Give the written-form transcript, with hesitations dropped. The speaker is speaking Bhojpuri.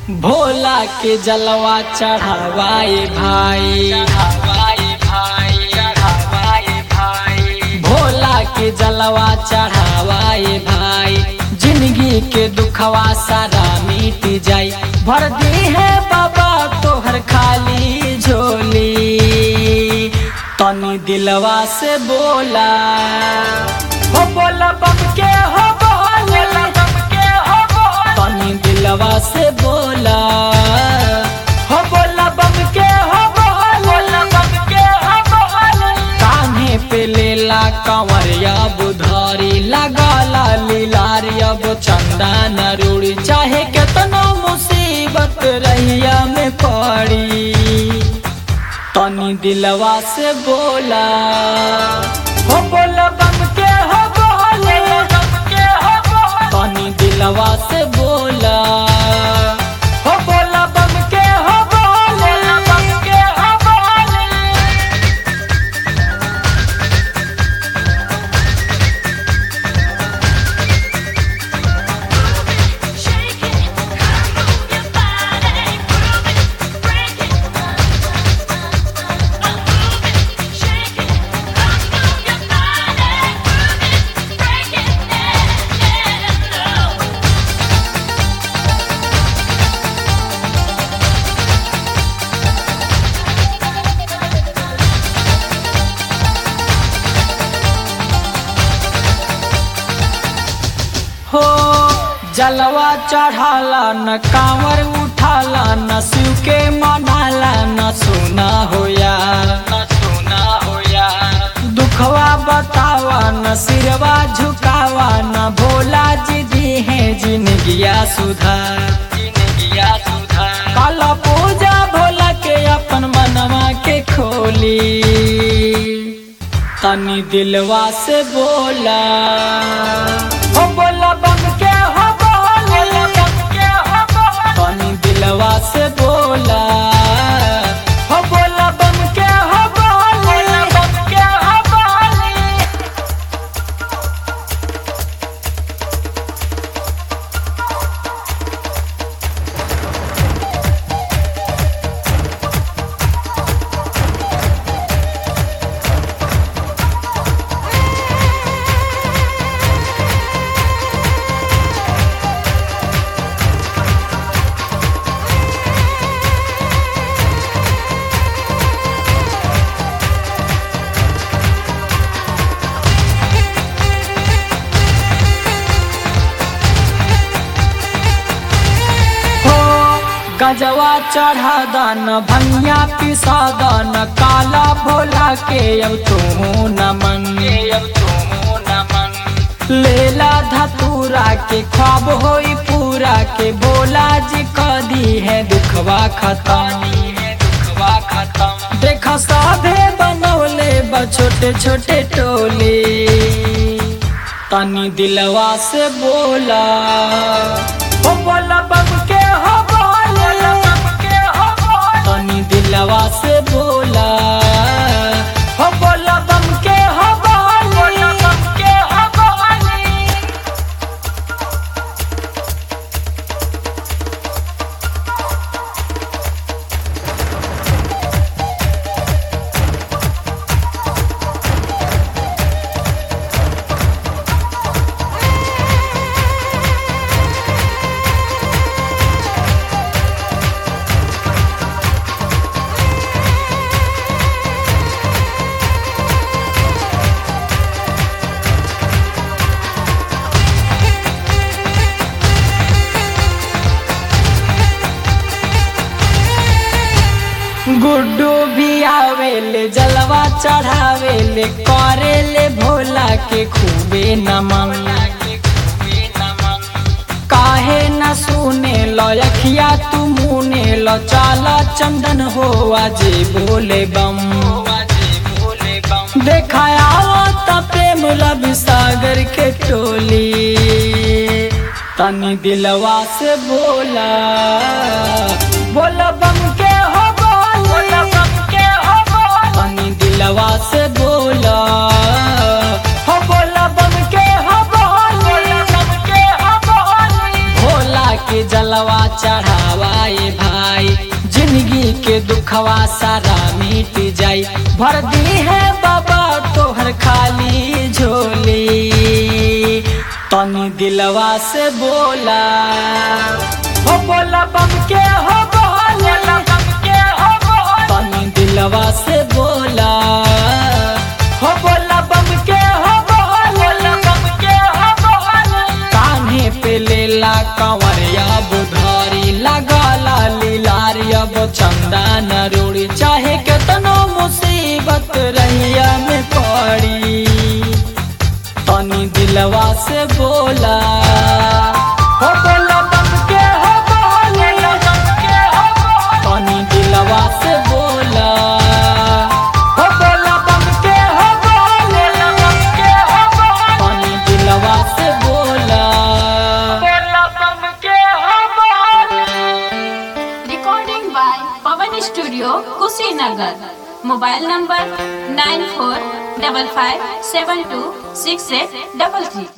भोला के जलवा चढ़ावाए भाई, भोला के जलवा चढ़ावाए भाई। जिंदगी के दुखवा सारा मिट जाई, भर दी है बाबा तोहर खाली झोली। तनी दिलवा से बोला हो, बोला बम के हो बोला, तनी दिलवा से बोला हो, बोला बम के हो बोला, कान्हे पे लेला कंवरिया बुधारी, लगाला लीलारी अब चंदा नरूड़ी। चाहे केतनो मुसीबत रहिया में पड़ी, तनी दिलवा से बोला हो, बोला बम के हो बोला, तनी दिलवा से बोला हो, बोला बम के हो बोला, बम के हो बोला। Shake it, move your body, groove it, break it. Move it, shake it, move your body, groove it, break it. हो जलवा चढ़ाला न कांवर उठाला, न शिव के मनाला, न सोना होया, न सोना होया। दुखवा बतावा न सिरवा झुकावा, न भोला जी दी है जिंदगिया सुधार, जिंदगिया सुधार। काला पूजा भोला के अपन मनवा के खोली, तनी दिलवा से बोला हो, बोला बम के हो बोला, बम के हो बोला, तनी दिलवा से बोला हो, बोला बम के हो बोला, बम के हो बोला। गजवा चढ़ा दान भनिया पिसा दान, काला भोला के अब तू नमन, अब तू नमन। लेला धतूरा के ख्वाब होई पूरा, के भोला जी कह दी है दुखवा खत्म, दुखवा खत्म। देखा साधे बनौले बा छोटे छोटे टोली, तनी दिलवा से बोला हो, बोला बम के हो बोला, बम के हो बोला, तनी दिलवा से बोला हो, बोला बम के हो बोला, बम के हो बोला। गुड्डू भी आवेले जलवा चढ़ावेले, करेले भोला के खूबे नमन, काहे न सुने लो अखिया तू मुने लो, चाला चंदन हो आजे बोले बम। देखाया ता प्रेम रवि सागर के टोली, तनी दिलवा से बोला बोला बम के हो बोला, बम के हो बोला, तनी दिलवा से बोला हो, बोला बम के हो बोला, बम के हो बोला। भोला के जलवा चढ़ा बढ़ावाए भाई, जिंदगी के दुखवा सारा मिट जाई। भर दी है बाबा तोहर खाली झोली, तनी दिलवा से बोला हो बोला बम के हो बोला बम के हो बोला, तनी दिलवा से बोला हो बोला बम के हो बोला बम के हो बोला। कान्हे पे लेला कंवरिया बुधारी, लगाला लीलारी अब चंदा न रोड़ी, चाहे केतनो मुसीबत रहिया में पड़ी, तनी दिलवा से बोला हो बोला बम के हो बोला बम के हो बोला, तनी दिलवा से बोला हो बोला बम के हो बोला बम के हो बोला, तनी दिलवा से बोला बोला बम के हो बोला। Recording by Pawan Studio, Kushinagar. Mobile number 9455726833.